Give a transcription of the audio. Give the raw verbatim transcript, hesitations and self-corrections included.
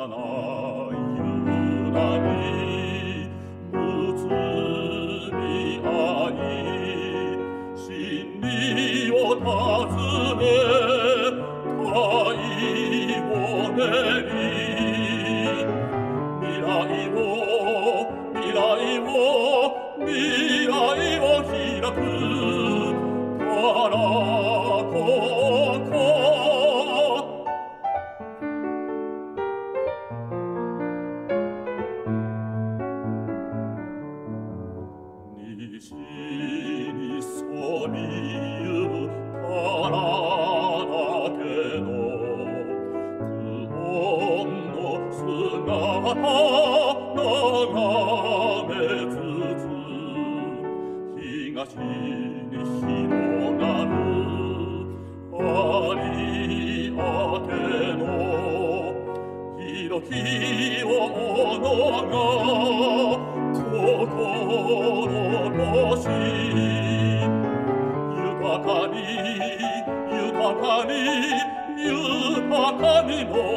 ないゆなに結び合い真理を尋ね愛を練り未来を未来を未来を開くからここ西にそびゆからだけど久遠の姿眺めつつ東に広がるありあての広きものが心のし豊かに豊かに豊かにも